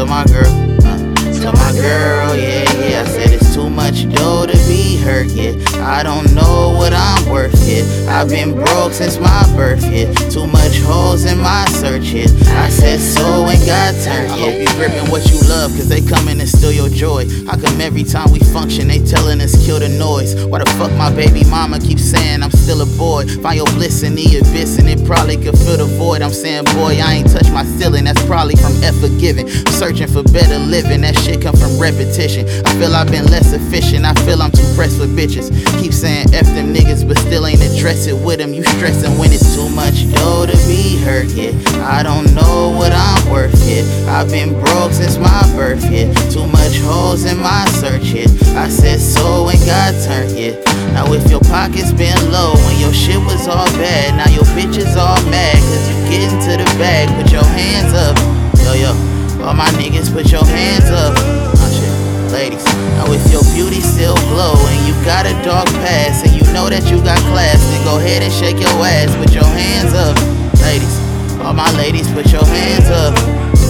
to my girl, to my girl, yeah, yeah. I said it's too much dough to be hurt, yeah. I don't know what I'm worth, yeah. I've been broke since my birth, yeah. Too much holes in my search, yeah. I said so and got turned, yeah. I hope you gripping what you love, cause they coming to steal your joy. How come every time we function, they telling us kill the noise? Why the fuck my baby mama keeps saying I'm still a boy? Find your bliss in the abyss and it probably could fill the void. I'm saying, boy, I ain't touched my ceiling, that's probably from forgiving. I'm searching for better living, that shit come from repetition. I feel I've been less efficient, I feel I'm too pressed for bitches. Keep saying F them niggas, but still ain't addressing with them. You stressing when it's too much dough to be hurt, yeah. I don't know what I'm worth, yeah. I've been broke since my birth, yeah. Too much holes in my search, yeah. I said so and got turned, yeah. Now if your pockets been low when your shit was all bad, now your bitch is all mad cause you getting to the bag. Put your hands up, yo yo. All my niggas, put your hands up. Oh shit, ladies. Now if your beauty still glow and you got a dog pass and you know that you got class, then go ahead and shake your ass. Put your hands up, ladies. All my ladies, put your hands up.